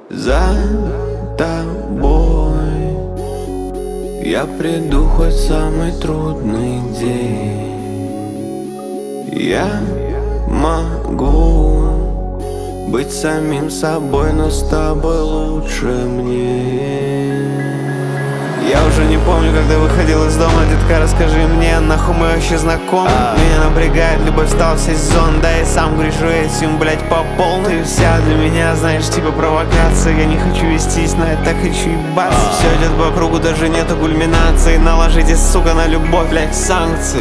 за тобой. Я приду хоть в самый трудный день. Я могу быть самим собой, но с тобой лучше мне. Я уже не помню, когда выходил из дома. Детка, расскажи мне, нахуй мы вообще знакомы? Меня напрягает, любовь стала сезон. Да и сам грешу этим, блять, по полной. Ты вся для меня, знаешь, типа провокация. Я не хочу вестись, но я так хочу ебаться. Все идет по кругу, даже нету кульминации. Наложите, сука, на любовь, блять, санкции.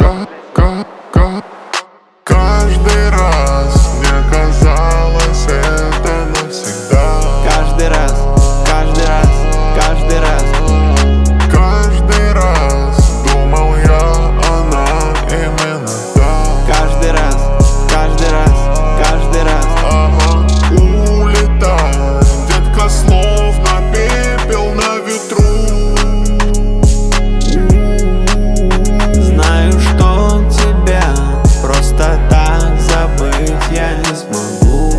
Каждый раз мне казалось, это навсегда. Каждый раз, каждый раз, каждый раз. Каждый раз думал я, она именно та. Каждый раз, каждый раз, каждый раз. Улетай, детка, словно пепел на ветру. Знаю, что тебя просто так забыть я не смогу.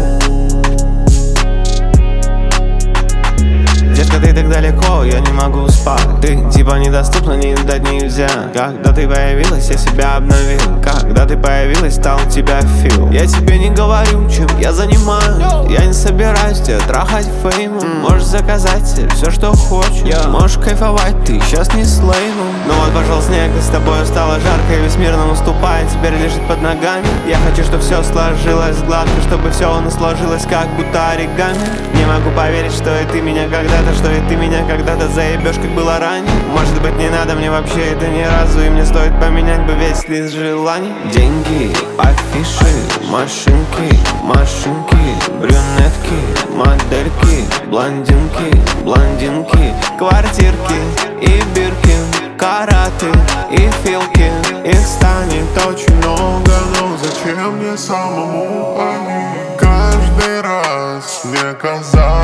Детка, ты так далеко, я не могу спать. Ты типа недоступна, не дать нельзя. Когда ты появилась, я себя обновил. Когда ты появилась, стал тебя фил. Я тебе не говорю, чем я занимаюсь. Я не собираюсь тебя трахать феймом. Можешь заказать себе все, что хочешь. Можешь кайфовать, ты сейчас не с леймом. Но вот пошел снег, и с тобой стало жарко, и весь мир нам уступает, теперь лежит под ногами. Я хочу, чтобы все сложилось гладко, чтобы все у нас сложилось как будто оригами. Не могу поверить, что и ты меня когда-то, что и ты меня когда-то заебешь, как было ранее. Может быть, не надо мне вообще это ни разу, и мне стоит поменять бы весь лист желаний. Деньги, афиши, машинки, машинки, брюнетки, модельки, блондинки, блондинки, квартирки и бирки, караты и филки. Их станет очень много, но Зачем мне самому они? Каждый раз мне казалось,